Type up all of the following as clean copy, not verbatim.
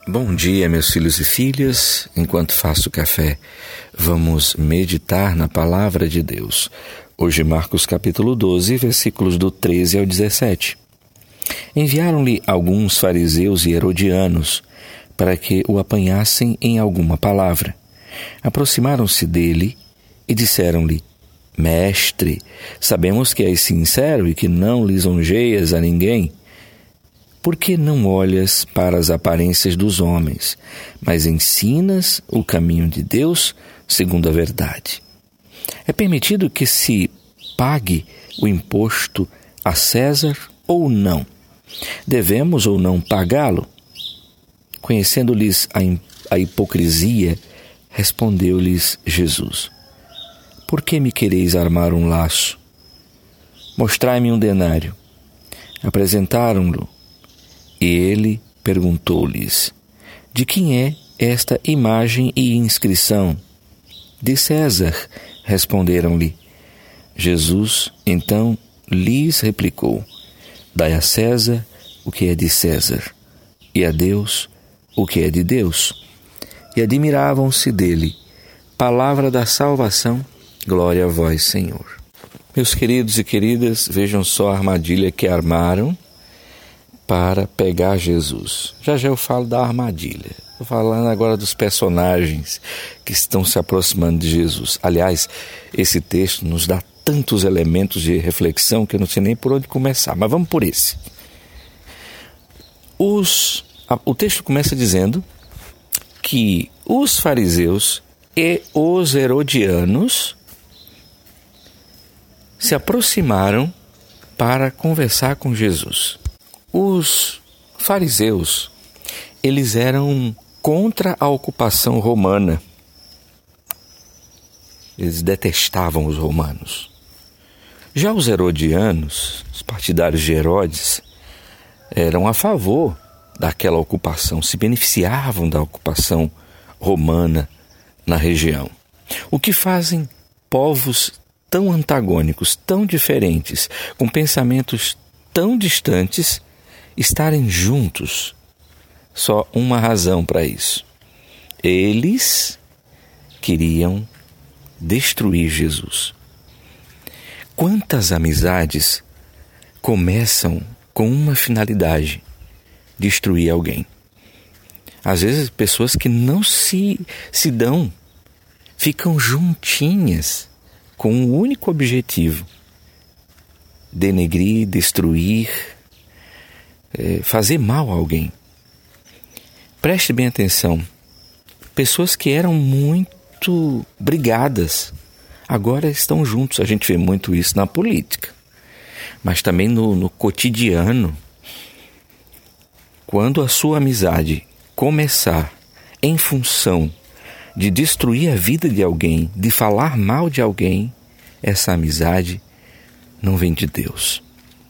Bom dia, meus filhos e filhas. Enquanto faço café, vamos meditar na Palavra de Deus. Hoje, Marcos capítulo 12, versículos do 13 ao 17. Enviaram-lhe alguns fariseus e herodianos para que o apanhassem em alguma palavra. Aproximaram-se dele e disseram-lhe: Mestre, sabemos que és sincero e que não lisonjeias a ninguém. Por que não olhas para as aparências dos homens, mas ensinas o caminho de Deus segundo a verdade? É permitido que se pague o imposto a César ou não? Devemos ou não pagá-lo? Conhecendo-lhes a hipocrisia, respondeu-lhes Jesus: Por que me quereis armar um laço? Mostrai-me um denário. Apresentaram-lhe. E ele perguntou-lhes: De quem é esta imagem e inscrição? De César, responderam-lhe. Jesus, então, lhes replicou: Dai a César o que é de César, e a Deus o que é de Deus. E admiravam-se dele. Palavra da salvação, glória a vós, Senhor. Meus queridos e queridas, vejam só a armadilha que armaram para pegar Jesus. Já eu falo da armadilha. Estou falando agora dos personagens que estão se aproximando de Jesus. Aliás, esse texto nos dá tantos elementos de reflexão que eu não sei nem por onde começar, mas vamos por esse. O texto começa dizendo que os fariseus e os herodianos se aproximaram para conversar com Jesus. Os fariseus, eles eram contra a ocupação romana. Eles detestavam os romanos. Já os herodianos, os partidários de Herodes, eram a favor daquela ocupação, se beneficiavam da ocupação romana na região. O que fazem povos tão antagônicos, tão diferentes, com pensamentos tão distantes, estarem juntos? Só uma razão para isso. Eles queriam destruir Jesus. Quantas amizades começam com uma finalidade: destruir alguém? Às vezes pessoas que não se dão, ficam juntinhas com um único objetivo: denegrir, destruir, fazer mal a alguém. Preste bem atenção. Pessoas que eram muito brigadas, agora estão juntos. A gente vê muito isso na política, mas também no cotidiano. Quando a sua amizade começar em função de destruir a vida de alguém, de falar mal de alguém, essa amizade não vem de Deus.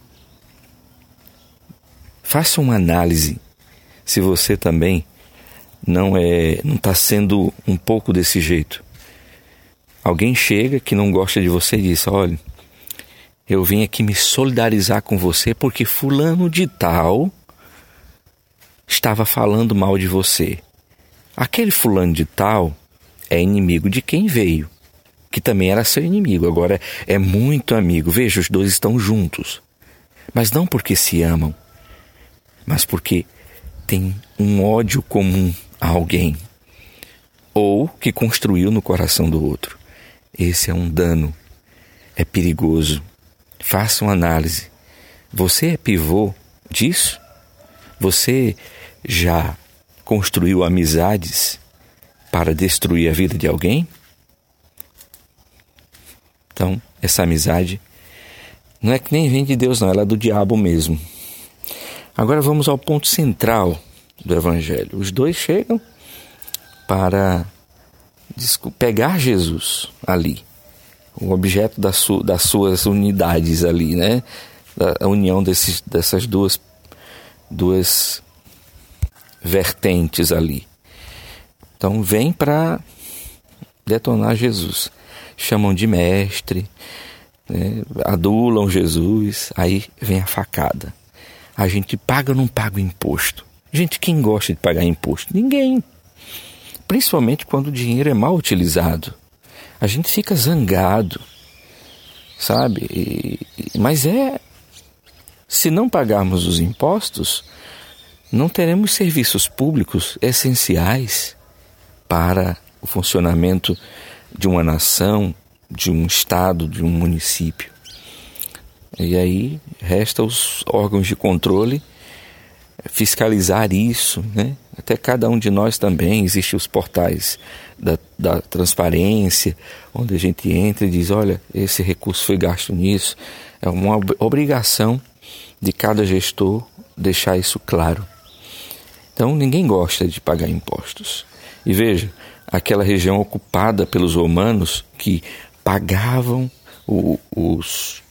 Faça uma análise se você também não está sendo um pouco desse jeito. Alguém chega que não gosta de você e diz: olha, eu vim aqui me solidarizar com você porque fulano de tal estava falando mal de você. Aquele fulano de tal é inimigo de quem veio, que também era seu inimigo, agora é muito amigo. Veja, os dois estão juntos, mas não porque se amam, mas porque tem um ódio comum a alguém, ou que construiu no coração do outro. Esse é um dano, é perigoso. Faça uma análise. Você é pivô disso? Você já construiu amizades para destruir a vida de alguém? Então, essa amizade não é que nem vem de Deus, não, ela é do diabo mesmo. Agora vamos ao ponto central do Evangelho. Os dois chegam para pegar Jesus ali, o objeto das suas unidades ali, né? A união dessas duas vertentes ali. Então vem para detonar Jesus. Chamam de mestre, né? Adulam Jesus, aí vem a facada. A gente paga ou não paga o imposto? Gente, quem gosta de pagar imposto? Ninguém. Principalmente quando o dinheiro é mal utilizado. A gente fica zangado, sabe? Mas se não pagarmos os impostos, não teremos serviços públicos essenciais para o funcionamento de uma nação, de um estado, de um município. E aí resta os órgãos de controle fiscalizar isso, né? Até cada um de nós também, existem os portais da transparência, onde a gente entra e diz, olha, esse recurso foi gasto nisso. É uma obrigação de cada gestor deixar isso claro. Então ninguém gosta de pagar impostos. E veja, aquela região ocupada pelos romanos que pagavam os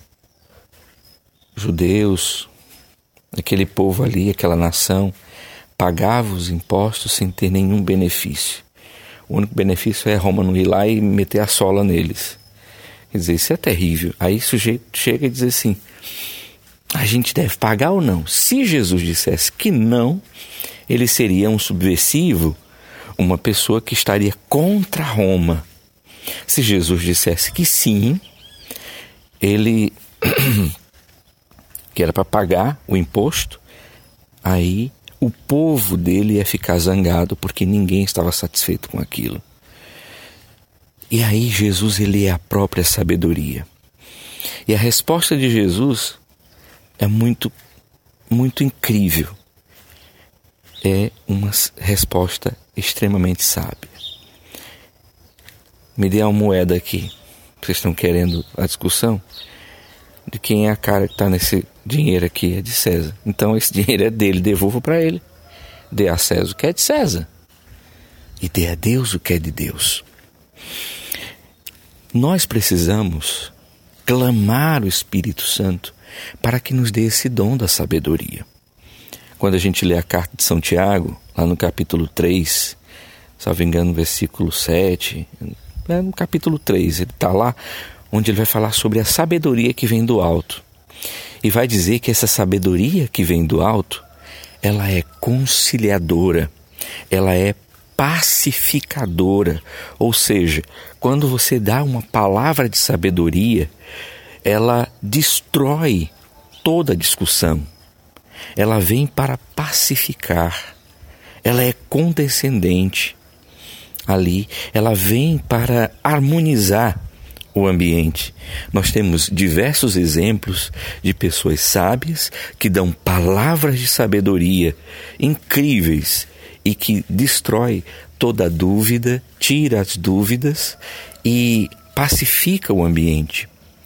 judeus, aquele povo ali, aquela nação, pagava os impostos sem ter nenhum benefício. O único benefício é Roma não ir lá e meter a sola neles. Quer dizer, isso é terrível. Aí o sujeito chega e diz assim, a gente deve pagar ou não? Se Jesus dissesse que não, ele seria um subversivo, uma pessoa que estaria contra Roma. Se Jesus dissesse que sim, ele que era para pagar o imposto, aí o povo dele ia ficar zangado porque ninguém estava satisfeito com aquilo. E aí Jesus, ele é a própria sabedoria. E a resposta de Jesus é muito, muito incrível. É uma resposta extremamente sábia. Me dê uma moeda aqui. Vocês estão querendo a discussão? De quem é a cara que está nesse dinheiro aqui? É de César. Então esse dinheiro é dele, devolva para ele. Dê a César o que é de César. E dê a Deus o que é de Deus. Nós precisamos clamar o Espírito Santo para que nos dê esse dom da sabedoria. Quando a gente lê a carta de São Tiago, lá no capítulo 3, salvo engano, no versículo 7, no capítulo 3, ele está lá, onde ele vai falar sobre a sabedoria que vem do alto. E vai dizer que essa sabedoria que vem do alto, ela é conciliadora, ela é pacificadora. Ou seja, quando você dá uma palavra de sabedoria, ela destrói toda a discussão. Ela vem para pacificar. Ela é condescendente. Ali, ela vem para harmonizar o ambiente. Nós temos diversos exemplos de pessoas sábias que dão palavras de sabedoria incríveis e que destrói toda dúvida, tira as dúvidas e pacifica o ambiente.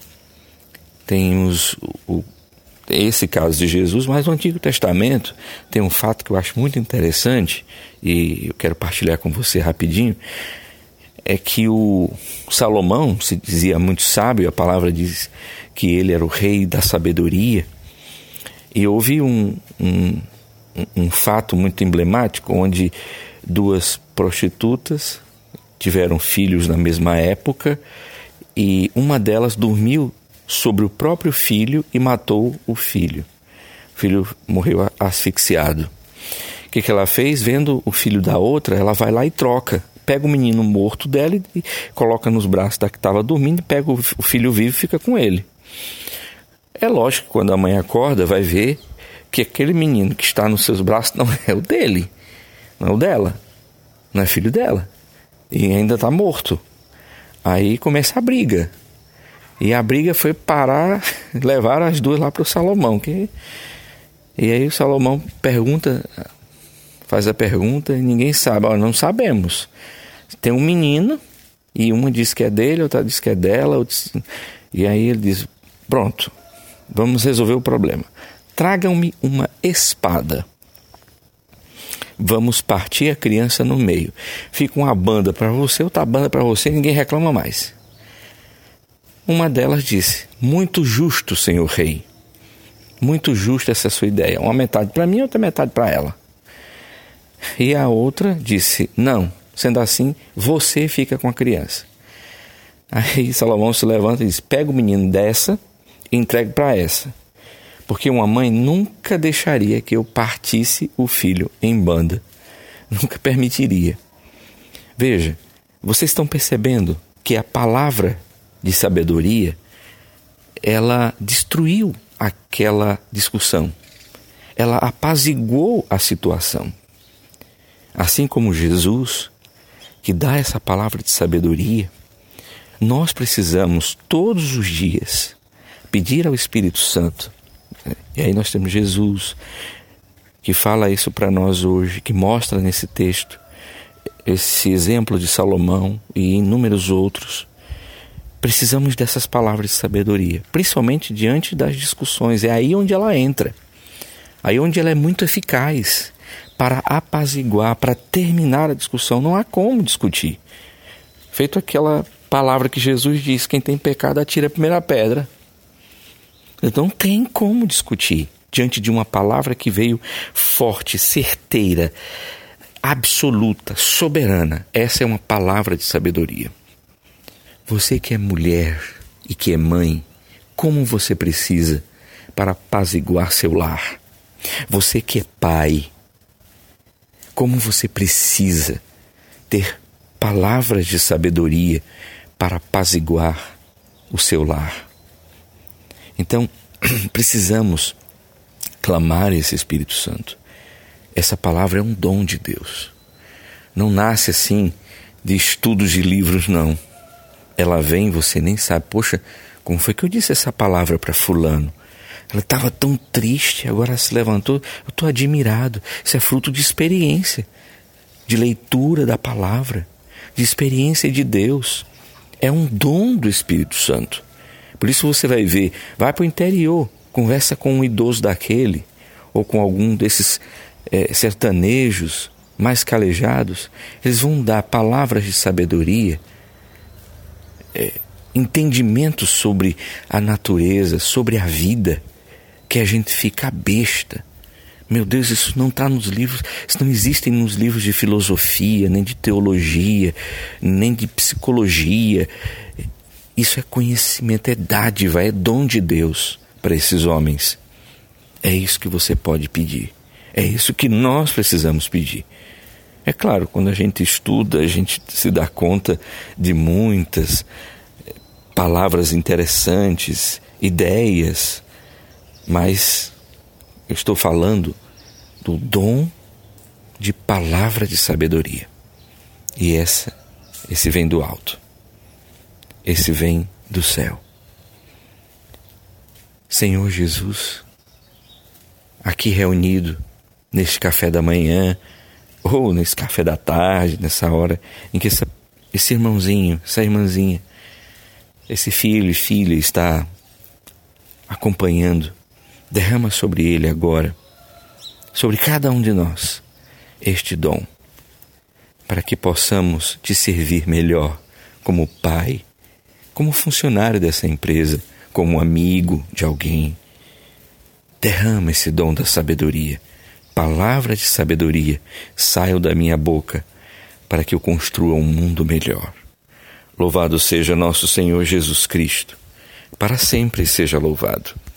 Temos esse caso de Jesus, mas no Antigo Testamento tem um fato que eu acho muito interessante e eu quero partilhar com você rapidinho. É que o Salomão se dizia muito sábio, a palavra diz que ele era o rei da sabedoria. E houve um fato muito emblemático, onde duas prostitutas tiveram filhos na mesma época e uma delas dormiu sobre o próprio filho e matou o filho. O filho morreu asfixiado. O que ela fez? Vendo o filho da outra, ela vai lá e troca. Pega o menino morto dela e coloca nos braços da que estava dormindo, pega o filho vivo e fica com ele. É lógico que quando a mãe acorda, vai ver que aquele menino que está nos seus braços não é o dele, não é o dela, não é filho dela, e ainda está morto. Aí começa a briga. E a briga foi parar, levaram as duas lá para o Salomão. E aí o Salomão faz a pergunta e ninguém sabe. Não sabemos. Tem um menino e uma diz que é dele, outra diz que é dela. E aí ele diz, pronto, vamos resolver o problema. Tragam-me uma espada. Vamos partir a criança no meio. Fica uma banda para você, outra banda para você, ninguém reclama mais. Uma delas disse, muito justo, senhor rei. Muito justa essa sua ideia. Uma metade para mim, outra metade para ela. E a outra disse, não, sendo assim, você fica com a criança. Aí Salomão se levanta e diz, pega o menino dessa e entregue para essa. Porque uma mãe nunca deixaria que eu partisse o filho em banda. Nunca permitiria. Veja, vocês estão percebendo que a palavra de sabedoria, ela destruiu aquela discussão. Ela apaziguou a situação. Assim como Jesus, que dá essa palavra de sabedoria, nós precisamos todos os dias pedir ao Espírito Santo. E aí nós temos Jesus, que fala isso para nós hoje, que mostra nesse texto esse exemplo de Salomão e inúmeros outros. Precisamos dessas palavras de sabedoria, principalmente diante das discussões. É aí onde ela entra, aí onde ela é muito eficaz para apaziguar, para terminar a discussão. Não há como discutir. Feito aquela palavra que Jesus diz: quem tem pecado atira a primeira pedra. Então não tem como discutir diante de uma palavra que veio forte, certeira, absoluta, soberana. Essa é uma palavra de sabedoria. Você que é mulher e que é mãe, como você precisa para apaziguar seu lar? Você que é pai, como você precisa ter palavras de sabedoria para apaziguar o seu lar? Então, precisamos clamar esse Espírito Santo. Essa palavra é um dom de Deus. Não nasce assim de estudos de livros, não. Ela vem, você nem sabe. Poxa, como foi que eu disse essa palavra para fulano? Ela estava tão triste, agora se levantou. Eu estou admirado. Isso é fruto de experiência, de leitura da palavra, de experiência de Deus. É um dom do Espírito Santo. Por isso você vai ver, vai para o interior, conversa com um idoso daquele, ou com algum desses sertanejos mais calejados. Eles vão dar palavras de sabedoria, entendimento sobre a natureza, sobre a vida, que a gente fica besta. Meu Deus, isso não está nos livros, isso não existe nos livros de filosofia, nem de teologia, nem de psicologia. Isso é conhecimento, é dádiva, é dom de Deus para esses homens. É isso que você pode pedir. É isso que nós precisamos pedir. É claro, quando a gente estuda, a gente se dá conta de muitas palavras interessantes, ideias, mas eu estou falando do dom de palavra de sabedoria. E esse vem do alto. Esse vem do céu. Senhor Jesus, aqui reunido neste café da manhã, ou nesse café da tarde, nessa hora em que esse irmãozinho, essa irmãzinha, esse filho e filha está acompanhando, derrama sobre ele agora, sobre cada um de nós, este dom, para que possamos te servir melhor como pai, como funcionário dessa empresa, como amigo de alguém. Derrama esse dom da sabedoria. Palavra de sabedoria saiam da minha boca para que eu construa um mundo melhor. Louvado seja nosso Senhor Jesus Cristo. Para sempre seja louvado.